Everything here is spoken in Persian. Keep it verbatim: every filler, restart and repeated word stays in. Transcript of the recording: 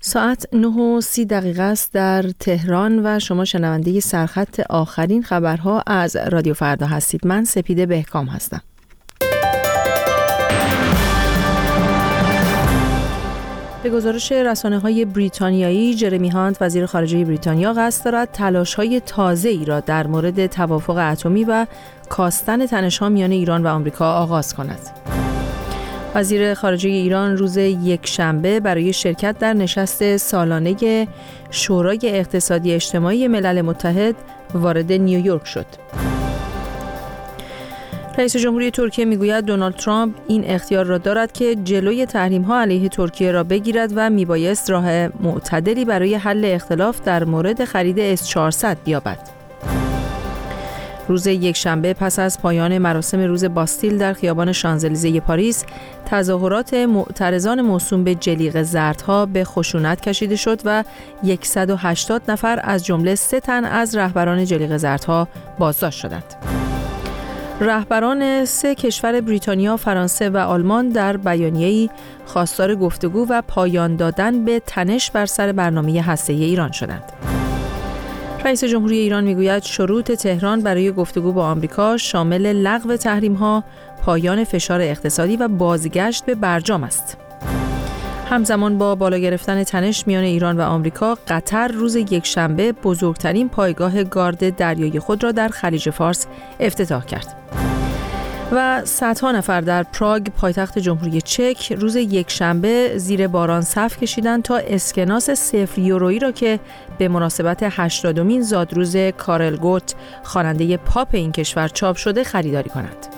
ساعت نه و سی دقیقه است در تهران و شما شنونده سرخط آخرین خبرها از رادیو فردا هستید. من سپیده بهکام هستم. به گزارش رسانه‌های بریتانیایی، جرمی هانت وزیر خارجه بریتانیا قصد دارد تلاش‌های تازه‌ای را در مورد توافق اتمی و کاستن تنش‌ها میان ایران و آمریکا آغاز کند. وزیر خارجه ایران روز یکشنبه برای شرکت در نشست سالانه شورای اقتصادی اجتماعی ملل متحد وارد نیویورک شد. رئیس جمهوری ترکیه میگوید دونالد ترامپ این اختیار را دارد که جلوی تحریم‌ها علیه ترکیه را بگیرد و میبایست راه معتدلی برای حل اختلاف در مورد خرید اس چهارصد بیابد. روز یکشنبه پس از پایان مراسم روز باستیل در خیابان شانزلیزه پاریس، تظاهرات معترضان موسوم به جلیقه زردها به خشونت کشیده شد و صد و هشتاد نفر از جمله سه تن از رهبران جلیقه زردها بازداشت شدند. رهبران سه کشور بریتانیا، فرانسه و آلمان در بیانیه‌ای خواستار گفتگو و پایان دادن به تنش بر سر برنامه هسته‌ای ایران شدند. رئیس جمهوری ایران میگوید شروط تهران برای گفتگو با آمریکا شامل لغو تحریم‌ها، پایان فشار اقتصادی و بازگشت به برجام است. همزمان با بالا گرفتن تنش میان ایران و آمریکا، قطر روز یکشنبه بزرگترین پایگاه گارد دریایی خود را در خلیج فارس افتتاح کرد. و صدها نفر در پراگ، پایتخت جمهوری چک، روز یکشنبه زیر باران صف کشیدند تا اسکناس صفر یورویی را که به مناسبت هشتادمین زادروز کارل گوت، خواننده پاپ این کشور، چاپ شده خریداری کنند.